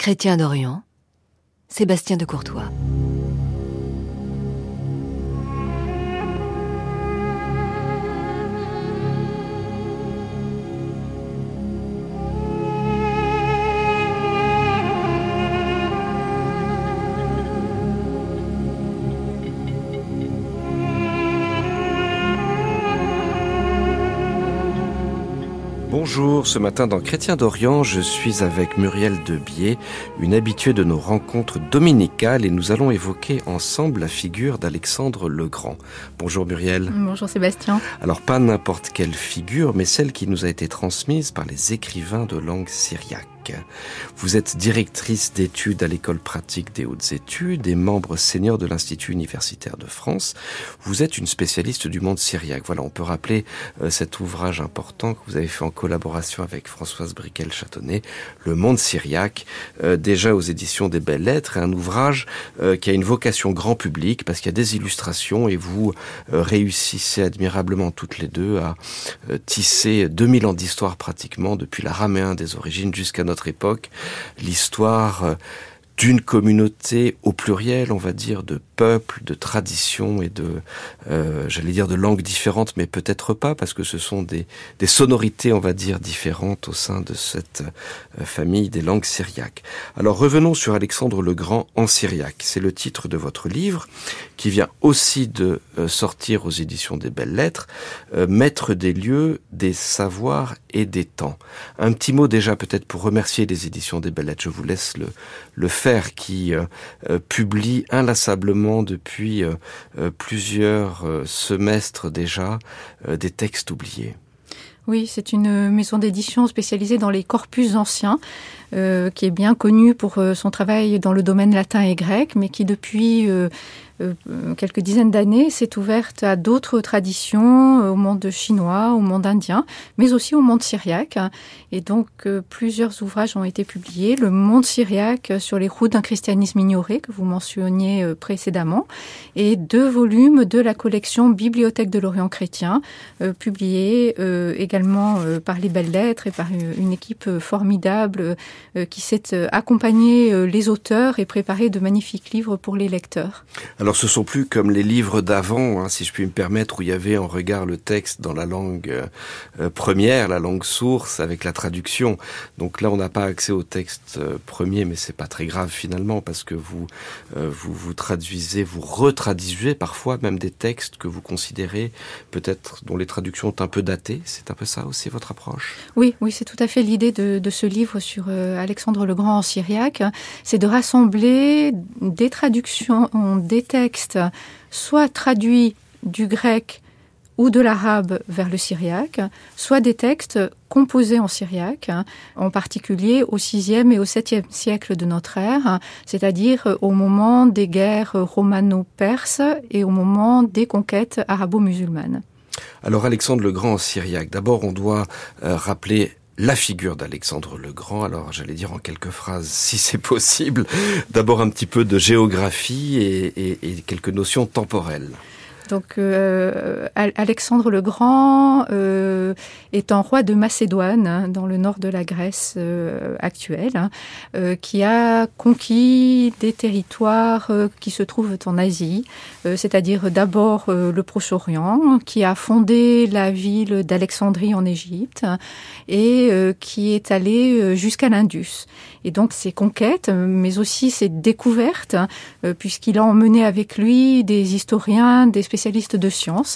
Chrétien d'Orient, Sébastien de Courtois. Bonjour, ce matin dans Chrétien d'Orient, je suis avec Muriel Debier, une habituée de nos rencontres dominicales, et nous allons évoquer ensemble la figure d'Alexandre le Grand. Bonjour Muriel. Bonjour Sébastien. Alors pas n'importe quelle figure, mais celle qui nous a été transmise par les écrivains de langue syriaque. Vous êtes directrice d'études à l'École pratique des hautes études et membre senior de l'Institut universitaire de France. Vous êtes une spécialiste du monde syriaque. Voilà, on peut rappeler cet ouvrage important que vous avez fait en collaboration avec Françoise Briquel-Châtonnet, Le monde syriaque, déjà aux éditions des Belles Lettres, un ouvrage qui a une vocation grand public parce qu'il y a des illustrations et vous réussissez admirablement toutes les deux à tisser 2000 ans d'histoire pratiquement, depuis l'araméen des origines jusqu'à notre époque, l'histoire d'une communauté au pluriel, on va dire, de peuples, de traditions et de, j'allais dire de langues différentes, mais peut-être pas, parce que ce sont des sonorités, on va dire, différentes au sein de cette famille des langues syriaques. Alors revenons sur Alexandre le Grand en syriaque. C'est le titre de votre livre, qui vient aussi de sortir aux éditions des Belles Lettres, Maître des lieux, des savoirs et des temps. Un petit mot déjà peut-être pour remercier les éditions des Belles Lettres. Je vous laisse le faire, qui publie inlassablement depuis plusieurs semestres déjà des textes oubliés. Oui, c'est une maison d'édition spécialisée dans les corpus anciens, qui est bien connue pour son travail dans le domaine latin et grec, mais qui depuis quelques dizaines d'années s'est ouverte à d'autres traditions, au monde chinois, au monde indien, mais aussi au monde syriaque. Et donc, plusieurs ouvrages ont été publiés. Le monde syriaque sur les routes d'un christianisme ignoré, que vous mentionniez précédemment, et 2 volumes de la collection Bibliothèque de l'Orient chrétien, publiés également par les Belles Lettres et par une équipe formidable qui s'est accompagné les auteurs et préparé de magnifiques livres pour les lecteurs. Alors ce sont plus comme les livres d'avant, si je puis me permettre, où il y avait en regard le texte dans la langue première, la langue source, avec la traduction. Donc là, on n'a pas accès au texte premier, mais c'est pas très grave finalement, parce que vous traduisez, vous retraduisez parfois même des textes que vous considérez peut-être dont les traductions sont un peu datées. C'est un peu ça aussi votre approche? Oui, c'est tout à fait l'idée de ce livre sur Alexandre le Grand en syriaque. C'est de rassembler des traductions, des textes soit traduits du grec ou de l'arabe vers le syriaque, soit des textes composés en syriaque, en particulier au VIe et au VIIe siècle de notre ère, c'est-à-dire au moment des guerres romano-perses et au moment des conquêtes arabo-musulmanes. Alors Alexandre le Grand en syriaque, d'abord on doit rappeler la figure d'Alexandre le Grand. Alors, j'allais dire en quelques phrases, si c'est possible, d'abord un petit peu de géographie et quelques notions temporelles. Donc, Alexandre le Grand étant roi de Macédoine, dans le nord de la Grèce actuelle, qui a conquis des territoires qui se trouvent en Asie, c'est-à-dire d'abord le Proche-Orient, qui a fondé la ville d'Alexandrie en Égypte et qui est allé jusqu'à l'Indus. Et donc ces conquêtes, mais aussi ces découvertes, puisqu'il a emmené avec lui des historiens, des spécialistes de sciences,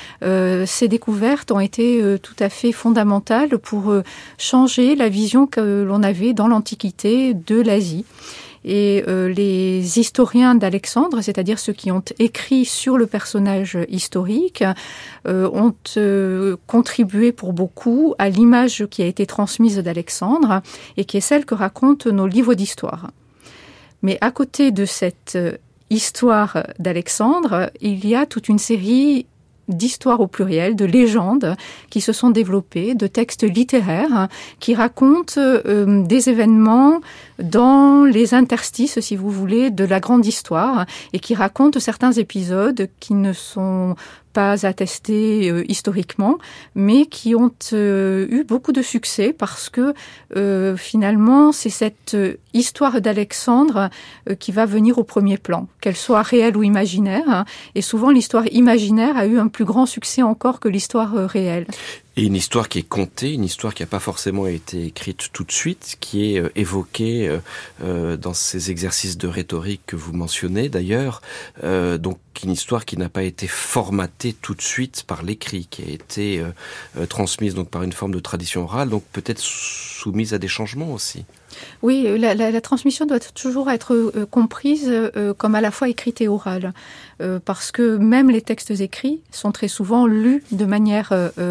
ces découvertes ont été tout à fait fondamentales pour changer la vision que l'on avait dans l'Antiquité de l'Asie. Et les historiens d'Alexandre, c'est-à-dire ceux qui ont écrit sur le personnage historique, ont contribué pour beaucoup à l'image qui a été transmise d'Alexandre et qui est celle que racontent nos livres d'histoire. Mais à côté de cette histoire d'Alexandre, il y a toute une série d'histoires au pluriel, de légendes qui se sont développées, de textes littéraires qui racontent des événements dans les interstices, si vous voulez, de la grande histoire et qui racontent certains épisodes qui ne sont pas attestées historiquement, mais qui ont eu beaucoup de succès parce que finalement, c'est cette histoire d'Alexandre qui va venir au premier plan, qu'elle soit réelle ou imaginaire. Hein, et souvent, l'histoire imaginaire a eu un plus grand succès encore que l'histoire réelle. Et une histoire qui est contée, une histoire qui n'a pas forcément été écrite tout de suite, qui est évoquée dans ces exercices de rhétorique que vous mentionnez d'ailleurs. Donc une histoire qui n'a pas été formatée tout de suite par l'écrit, qui a été transmise donc par une forme de tradition orale, donc peut-être soumise à des changements aussi. Oui, la transmission doit toujours être comprise comme à la fois écrite et orale, parce que même les textes écrits sont très souvent lus de manière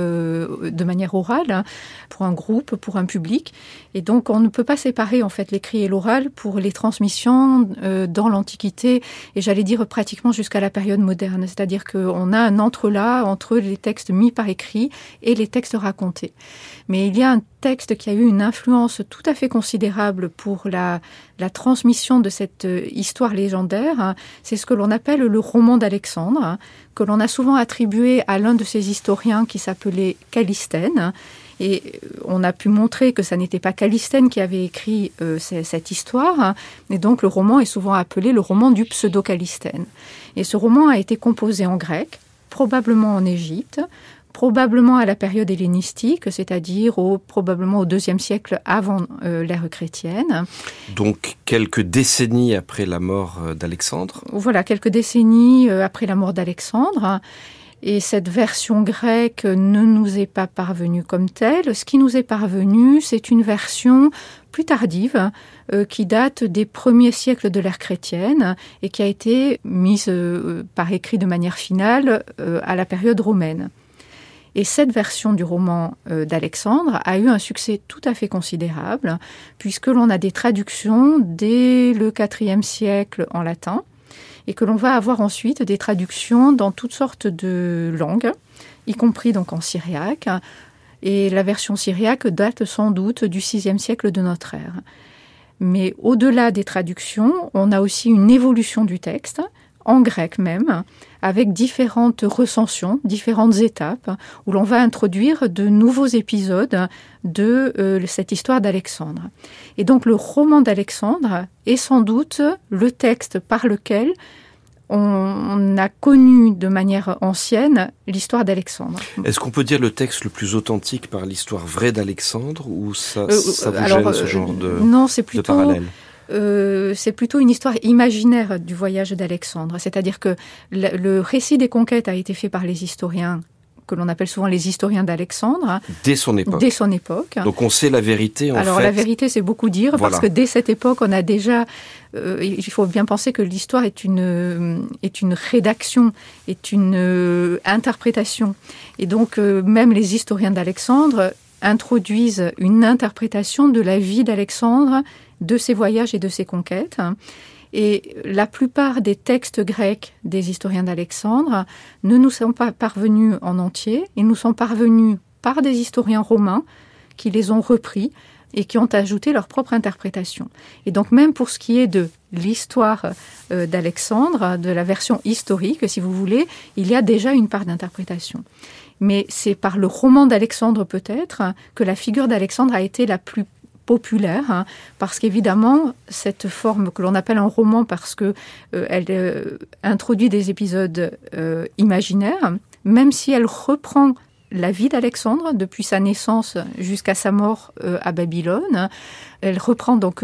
orale, hein, pour un groupe, pour un public, et donc on ne peut pas séparer en fait l'écrit et l'oral pour les transmissions dans l'Antiquité, et j'allais dire pratiquement jusqu'à la période moderne, c'est-à-dire qu'on a un entrelac entre les textes mis par écrit et les textes racontés. Mais il y a un texte qui a eu une influence tout à fait considérable pour la transmission de cette histoire légendaire, hein, c'est ce que l'on appelle le roman d'Alexandre, hein, que l'on a souvent attribué à l'un de ces historiens qui s'appelait Callisthène. Et on a pu montrer que ça n'était pas Callisthène qui avait écrit cette histoire, hein, et donc le roman est souvent appelé le roman du pseudo-Callisthène. Et ce roman a été composé en grec, probablement en Égypte, probablement à la période hellénistique, c'est-à-dire probablement au IIe siècle avant l'ère chrétienne. Donc quelques décennies après la mort d'Alexandre. Voilà, quelques décennies après la mort d'Alexandre. Et cette version grecque ne nous est pas parvenue comme telle. Ce qui nous est parvenu, c'est une version plus tardive, qui date des premiers siècles de l'ère chrétienne et qui a été mise par écrit de manière finale à la période romaine. Et cette version du roman d'Alexandre a eu un succès tout à fait considérable, puisque l'on a des traductions dès le IVe siècle en latin, et que l'on va avoir ensuite des traductions dans toutes sortes de langues, y compris donc en syriaque. Et la version syriaque date sans doute du VIe siècle de notre ère. Mais au-delà des traductions, on a aussi une évolution du texte, en grec même, avec différentes recensions, différentes étapes, où l'on va introduire de nouveaux épisodes de cette histoire d'Alexandre. Et donc le roman d'Alexandre est sans doute le texte par lequel on a connu de manière ancienne l'histoire d'Alexandre. Est-ce qu'on peut dire le texte le plus authentique par l'histoire vraie d'Alexandre, ou ça vous gêne ce genre non, c'est plutôt, de parallèle? C'est plutôt une histoire imaginaire du voyage d'Alexandre. C'est-à-dire que le récit des conquêtes a été fait par les historiens, que l'on appelle souvent les historiens d'Alexandre. Dès son époque. Dès son époque. Donc on sait la vérité, en fait. Alors la vérité, c'est beaucoup dire, voilà. Parce que dès cette époque, on a déjà... il faut bien penser que l'histoire est une rédaction, est une interprétation. Et donc, même les historiens d'Alexandre introduisent une interprétation de la vie d'Alexandre, de ses voyages et de ses conquêtes. Et la plupart des textes grecs des historiens d'Alexandre ne nous sont pas parvenus en entier. Ils nous sont parvenus par des historiens romains qui les ont repris et qui ont ajouté leur propre interprétation. Et donc même pour ce qui est de l'histoire d'Alexandre, de la version historique, si vous voulez, il y a déjà une part d'interprétation. Mais c'est par le roman d'Alexandre peut-être que la figure d'Alexandre a été la plus populaire, hein, parce qu'évidemment, cette forme que l'on appelle un roman parce que elle introduit des épisodes imaginaires, même si elle reprend la vie d'Alexandre depuis sa naissance jusqu'à sa mort à Babylone. Elle reprend donc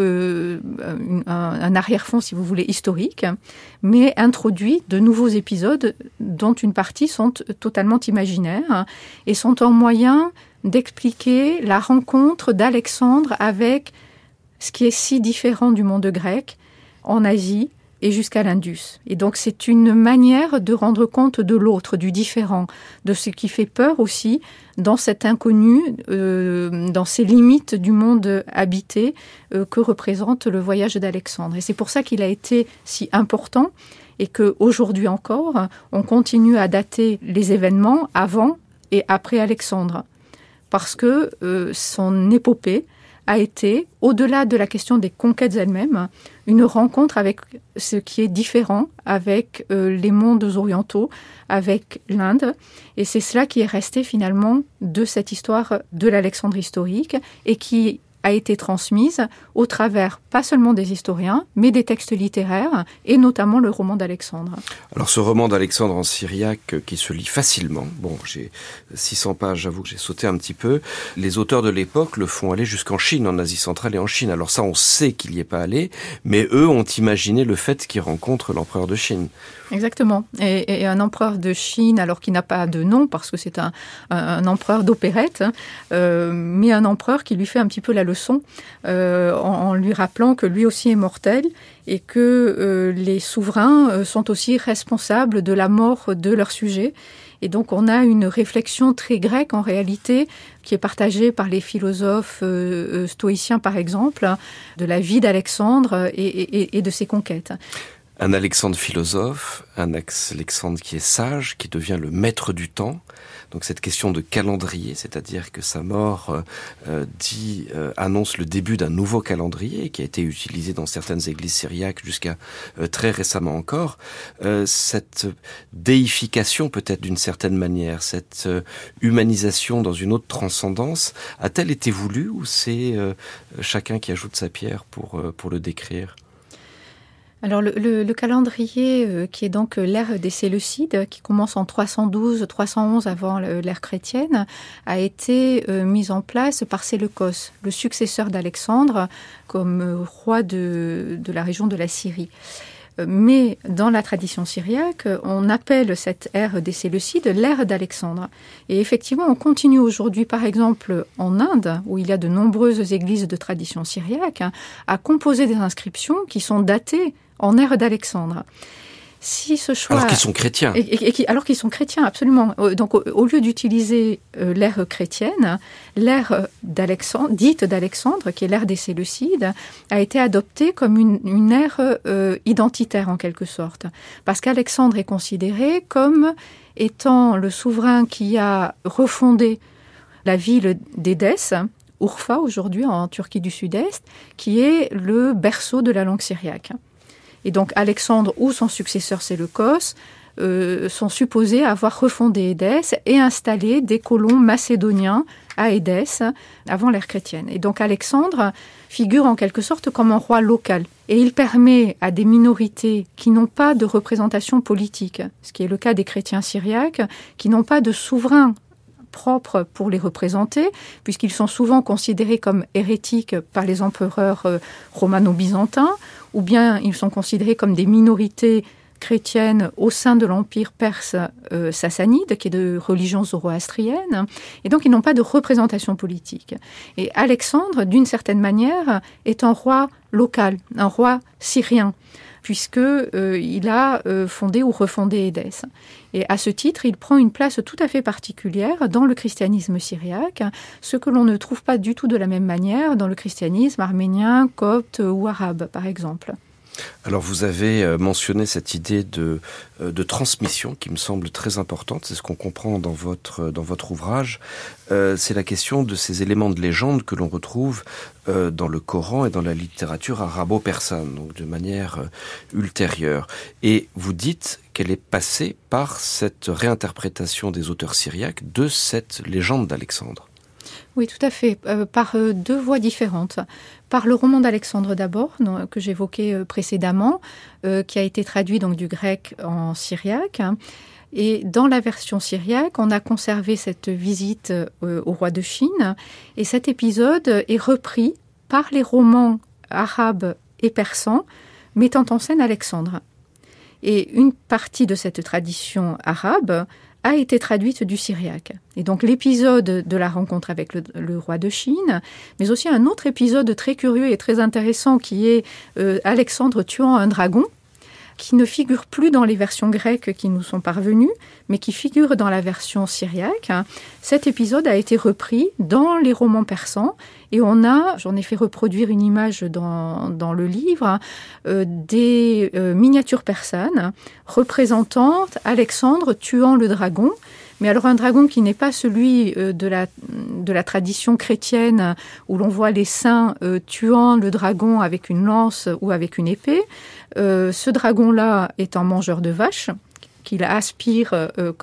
un arrière-fond, si vous voulez, historique, mais introduit de nouveaux épisodes dont une partie sont totalement imaginaires et sont un moyen d'expliquer la rencontre d'Alexandre avec ce qui est si différent du monde grec en Asie et jusqu'à l'Indus. Et donc c'est une manière de rendre compte de l'autre, du différent, de ce qui fait peur aussi dans cet inconnu, dans ces limites du monde habité que représente le voyage d'Alexandre. Et c'est pour ça qu'il a été si important et qu'aujourd'hui encore, on continue à dater les événements avant et après Alexandre. Parce que son épopée a été, au-delà de la question des conquêtes elles-mêmes, une rencontre avec ce qui est différent, avec les mondes orientaux, avec l'Inde. Et c'est cela qui est resté finalement de cette histoire de l'Alexandrie historique et qui a été transmise au travers, pas seulement des historiens, mais des textes littéraires, et notamment le roman d'Alexandre. Alors ce roman d'Alexandre en syriaque qui se lit facilement, bon, j'ai 600 pages, j'avoue que j'ai sauté un petit peu, les auteurs de l'époque le font aller jusqu'en Chine, en Asie centrale et en Chine. Alors ça, on sait qu'il n'y est pas allé, mais eux ont imaginé le fait qu'ils rencontrent l'empereur de Chine. Exactement. Et un empereur de Chine, alors qu'il n'a pas de nom, parce que c'est un empereur d'opérette, mais un empereur qui lui fait un petit peu la leçon, en lui rappelant que lui aussi est mortel et que les souverains sont aussi responsables de la mort de leurs sujets. Et donc on a une réflexion très grecque en réalité, qui est partagée par les philosophes stoïciens par exemple, de la vie d'Alexandre et de ses conquêtes. Un Alexandre philosophe, un Alexandre qui est sage, qui devient le maître du temps. Donc cette question de calendrier, c'est-à-dire que sa mort annonce le début d'un nouveau calendrier qui a été utilisé dans certaines églises syriaques jusqu'à très récemment encore. Cette déification peut-être d'une certaine manière, cette humanisation dans une autre transcendance, a-t-elle été voulue ou c'est chacun qui ajoute sa pierre pour le décrire ? Alors le calendrier qui est donc l'ère des Séleucides, qui commence en 312-311 avant l'ère chrétienne, a été mis en place par Séleucos, le successeur d'Alexandre, comme roi de la région de la Syrie. Mais dans la tradition syriaque, on appelle cette ère des Séleucides l'ère d'Alexandre. Et effectivement, on continue aujourd'hui, par exemple en Inde, où il y a de nombreuses églises de tradition syriaque, à composer des inscriptions qui sont datées en ère d'Alexandre. Si ce choix... Alors qu'ils sont chrétiens. Alors qu'ils sont chrétiens, absolument. Donc, au lieu d'utiliser l'ère chrétienne, l'ère d'Alexandre, dite d'Alexandre, qui est l'ère des Séleucides, a été adoptée comme une ère identitaire, en quelque sorte. Parce qu'Alexandre est considéré comme étant le souverain qui a refondé la ville d'Édesse, Urfa, aujourd'hui, en Turquie du Sud-Est, qui est le berceau de la langue syriaque. Et donc Alexandre ou son successeur Séleucos sont supposés avoir refondé Édesse et installé des colons macédoniens à Édesse avant l'ère chrétienne. Et donc Alexandre figure en quelque sorte comme un roi local. Et il permet à des minorités qui n'ont pas de représentation politique, ce qui est le cas des chrétiens syriaques, qui n'ont pas de souverain propres pour les représenter, puisqu'ils sont souvent considérés comme hérétiques par les empereurs romano-byzantins, ou bien ils sont considérés comme des minorités chrétiennes au sein de l'empire perse sassanide, qui est de religion zoroastrienne, et donc ils n'ont pas de représentation politique. Et Alexandre, d'une certaine manière, est un roi local, un roi syrien, puisqu'il a fondé ou refondé Édesse. Et à ce titre, il prend une place tout à fait particulière dans le christianisme syriaque, ce que l'on ne trouve pas du tout de la même manière dans le christianisme arménien, copte ou arabe, par exemple. Alors vous avez mentionné cette idée de transmission qui me semble très importante, c'est ce qu'on comprend dans votre ouvrage. C'est la question de ces éléments de légende que l'on retrouve dans le Coran et dans la littérature arabo-persane, donc de manière ultérieure. Et vous dites qu'elle est passée par cette réinterprétation des auteurs syriaques de cette légende d'Alexandre. Oui, tout à fait, par deux voies différentes. Par le roman d'Alexandre d'abord, que j'évoquais précédemment, qui a été traduit donc du grec en syriaque. Et dans la version syriaque, on a conservé cette visite au roi de Chine. Et cet épisode est repris par les romans arabes et persans mettant en scène Alexandre. Et une partie de cette tradition arabe a été traduite du syriaque. Et donc l'épisode de la rencontre avec le roi de Chine, mais aussi un autre épisode très curieux et très intéressant qui est Alexandre tuant un dragon, qui ne figure plus dans les versions grecques qui nous sont parvenues, mais qui figure dans la version syriaque. Cet épisode a été repris dans les romans persans et j'en ai fait reproduire une image dans le livre, des miniatures persanes représentant Alexandre tuant le dragon, Mais alors un dragon qui n'est pas celui de la tradition chrétienne où l'on voit les saints tuant le dragon avec une lance ou avec une épée. Ce dragon-là est un mangeur de vaches qu'il aspire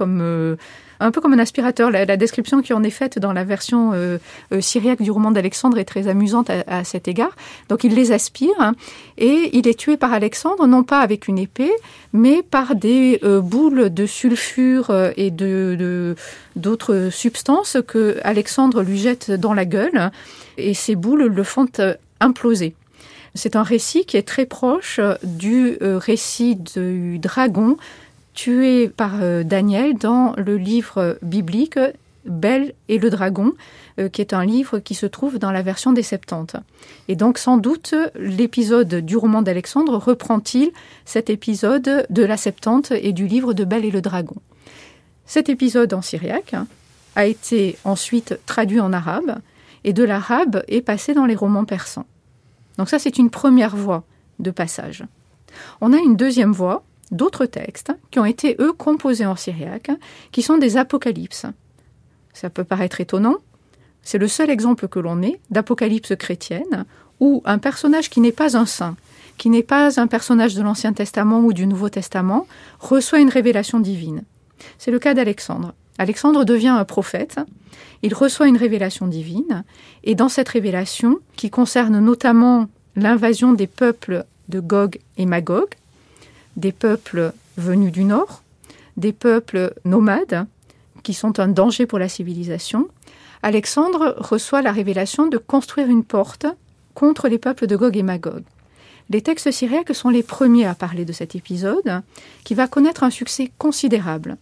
un peu comme un aspirateur. La description qui en est faite dans la version syriaque du roman d'Alexandre est très amusante à cet égard. Donc il les aspire et il est tué par Alexandre, non pas avec une épée, mais par des boules de sulfure et d'autres substances que Alexandre lui jette dans la gueule. Et ces boules le font imploser. C'est un récit qui est très proche du récit du dragon tué par Daniel dans le livre biblique Bel et le dragon, qui est un livre qui se trouve dans la version des Septante. Et donc sans doute l'épisode du roman d'Alexandre reprend-il cet épisode de la Septante et du livre de Bel et le dragon. Cet épisode en syriaque a été ensuite traduit en arabe et de l'arabe est passé dans les romans persans. Donc ça c'est une première voie de passage. On a une deuxième voie d'autres textes qui ont été, eux, composés en syriaque, qui sont des apocalypses. Ça peut paraître étonnant. C'est le seul exemple que l'on ait d'apocalypse chrétienne où un personnage qui n'est pas un saint, qui n'est pas un personnage de l'Ancien Testament ou du Nouveau Testament, reçoit une révélation divine. C'est le cas d'Alexandre. Alexandre devient un prophète, il reçoit une révélation divine, et dans cette révélation, qui concerne notamment l'invasion des peuples de Gog et Magog, des peuples venus du nord, des peuples nomades qui sont un danger pour la civilisation, Alexandre reçoit la révélation de construire une porte contre les peuples de Gog et Magog. Les textes syriaques sont les premiers à parler de cet épisode, qui va connaître un succès considérable.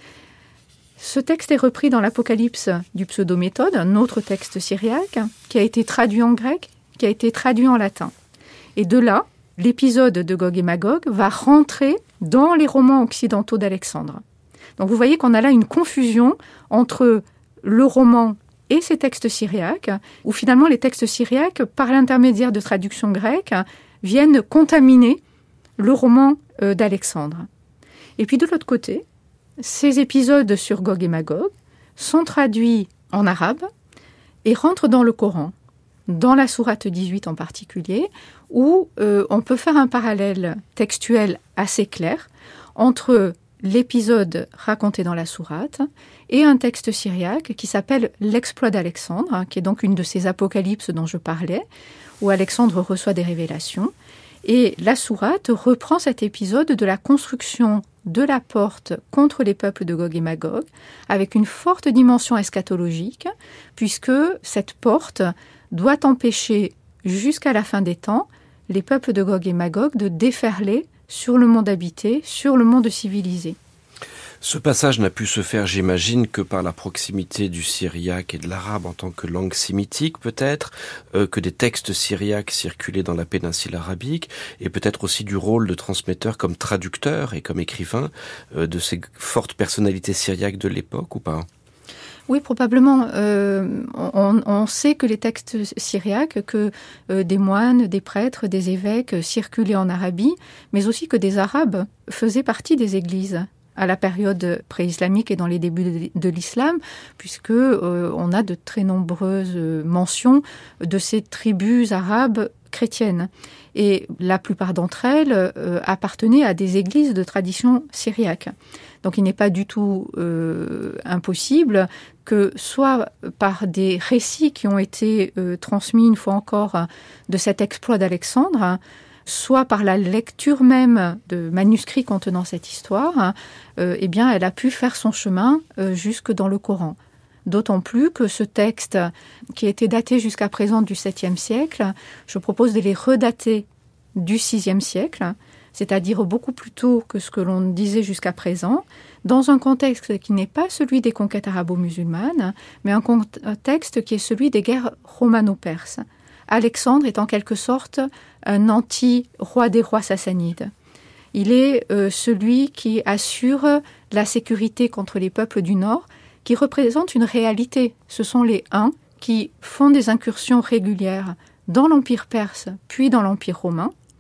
Ce texte est repris dans l'Apocalypse du Pseudo-Méthode, un autre texte syriaque, qui a été traduit en grec, qui a été traduit en latin. Et de là, l'épisode de Gog et Magog va rentrer dans les romans occidentaux d'Alexandre. Donc vous voyez qu'on a là une confusion entre le roman et ces textes syriaques, où finalement les textes syriaques, par l'intermédiaire de traductions grecques, viennent contaminer le roman d'Alexandre. Et puis de l'autre côté, ces épisodes sur Gog et Magog sont traduits en arabe et rentrent dans le Coran, dans la sourate 18 en particulier, où on peut faire un parallèle textuel assez clair entre l'épisode raconté dans la sourate et un texte syriaque qui s'appelle l'exploit d'Alexandre, qui est donc une de ces apocalypses dont je parlais, où Alexandre reçoit des révélations. Et la sourate reprend cet épisode de la construction de la porte contre les peuples de Gog et Magog, avec une forte dimension eschatologique, puisque cette porte doit empêcher, jusqu'à la fin des temps, les peuples de Gog et Magog de déferler sur le monde habité, sur le monde civilisé. Ce passage n'a pu se faire, j'imagine, que par la proximité du syriaque et de l'arabe en tant que langue sémitique, peut-être, que des textes syriaques circulaient dans la péninsule arabique, et peut-être aussi du rôle de transmetteur comme traducteur et comme écrivain de ces fortes personnalités syriaques de l'époque, ou pas ? Oui, probablement. On sait que les textes syriaques, que des moines, des prêtres, des évêques circulaient en Arabie, mais aussi que des Arabes faisaient partie des églises à la période pré-islamique et dans les débuts de l'islam, puisque on a de très nombreuses mentions de ces tribus arabes chrétiennes. Et la plupart d'entre elles appartenaient à des églises de tradition syriaque. Donc il n'est pas du tout impossible que soit par des récits qui ont été transmis une fois encore de cet exploit d'Alexandre, soit par la lecture même de manuscrits contenant cette histoire, eh bien elle a pu faire son chemin jusque dans le Coran. D'autant plus que ce texte, qui a été daté jusqu'à présent du 7e siècle, je propose de les redater du 6e siècle, c'est-à-dire beaucoup plus tôt que ce que l'on disait jusqu'à présent, dans un contexte qui n'est pas celui des conquêtes arabo-musulmanes, mais un contexte qui est celui des guerres romano-perses. Alexandre est en quelque sorte un anti-roi des rois sassanides. Il est celui qui assure la sécurité contre les peuples du Nord, qui représente une réalité. Ce sont les Huns qui font des incursions régulières dans l'Empire perse, puis dans l'Empire romain,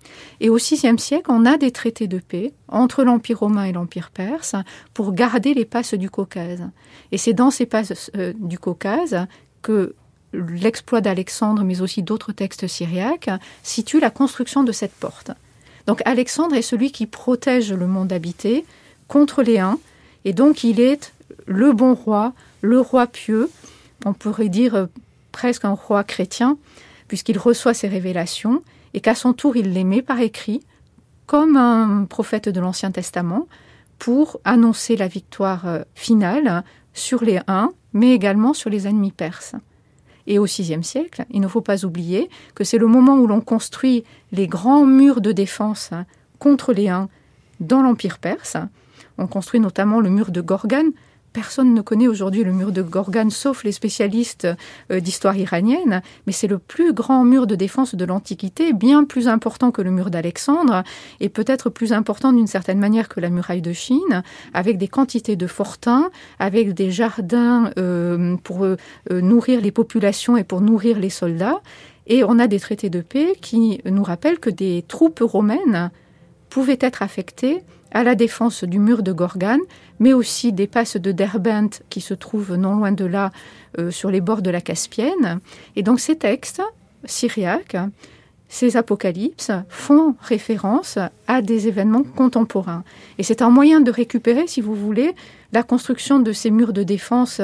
Et au VIe siècle, on a des traités de paix entre l'Empire romain et l'Empire perse pour garder les passes du Caucase. Et c'est dans ces passes du Caucase que l'exploit d'Alexandre, mais aussi d'autres textes syriaques, situe la construction de cette porte. Donc Alexandre est celui qui protège le monde habité contre les Huns, et donc il est le bon roi, le roi pieux, on pourrait dire presque un roi chrétien, puisqu'il reçoit ses révélations, et qu'à son tour il les met par écrit, comme un prophète de l'Ancien Testament, pour annoncer la victoire finale sur les Huns, mais également sur les ennemis perses. Et au VIe siècle, il ne faut pas oublier que c'est le moment où l'on construit les grands murs de défense contre les Huns dans l'Empire perse. On construit notamment le mur de Gorgane. Personne ne connaît aujourd'hui le mur de Gorgane, sauf les spécialistes d'histoire iranienne, mais c'est le plus grand mur de défense de l'Antiquité, bien plus important que le mur d'Alexandre, et peut-être plus important d'une certaine manière que la muraille de Chine, avec des quantités de fortins, avec des jardins pour nourrir les populations et pour nourrir les soldats. Et on a des traités de paix qui nous rappellent que des troupes romaines pouvaient être affectées à la défense du mur de Gorgane, mais aussi des passes de Derbent qui se trouvent non loin de là, sur les bords de la Caspienne. Et donc ces textes syriaques, ces apocalypses, font référence à des événements contemporains. Et c'est un moyen de récupérer, si vous voulez, la construction de ces murs de défense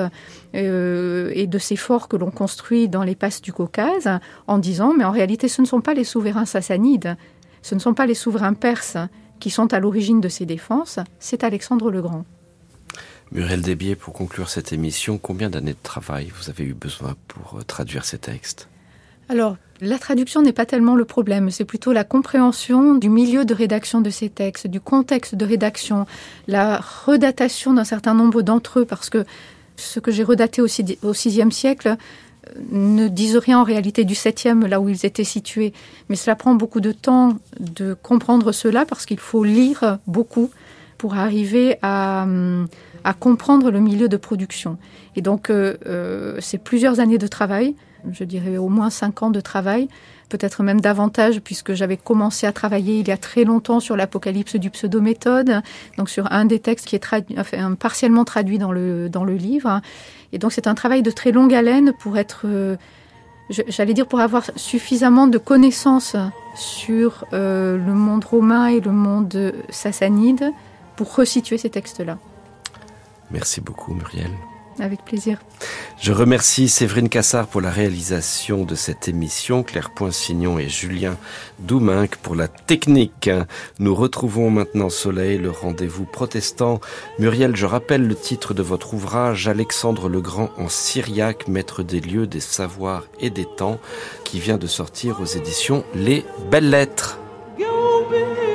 et de ces forts que l'on construit dans les passes du Caucase, en disant, mais en réalité ce ne sont pas les souverains sassanides, ce ne sont pas les souverains perses qui sont à l'origine de ces défenses, c'est Alexandre le Grand. Muriel Desbié, pour conclure cette émission, combien d'années de travail vous avez eu besoin pour traduire ces textes ? Alors, la traduction n'est pas tellement le problème, c'est plutôt la compréhension du milieu de rédaction de ces textes, du contexte de rédaction, la redatation d'un certain nombre d'entre eux, parce que ce que j'ai redaté au VIe siècle ne disent rien en réalité du 7e, là où ils étaient situés. Mais cela prend beaucoup de temps de comprendre cela, parce qu'il faut lire beaucoup pour arriver à comprendre le milieu de production. Et donc, c'est plusieurs années de travail, je dirais au moins 5 ans de travail, peut-être même davantage, puisque j'avais commencé à travailler il y a très longtemps sur l'Apocalypse du Pseudo-Méthode, donc sur un des textes qui est partiellement traduit dans le livre. Et donc c'est un travail de très longue haleine pour être, j'allais dire, pour avoir suffisamment de connaissances sur le monde romain et le monde sassanide pour resituer ces textes-là. Merci beaucoup, Muriel. Avec plaisir. Je remercie Séverine Cassard pour la réalisation de cette émission, Claire Poinsignon et Julien Douminc pour la technique. Nous retrouvons maintenant Soleil, le rendez-vous protestant. Muriel, je rappelle le titre de votre ouvrage, Alexandre le Grand en syriaque, maître des lieux, des savoirs et des temps, qui vient de sortir aux éditions Les Belles Lettres.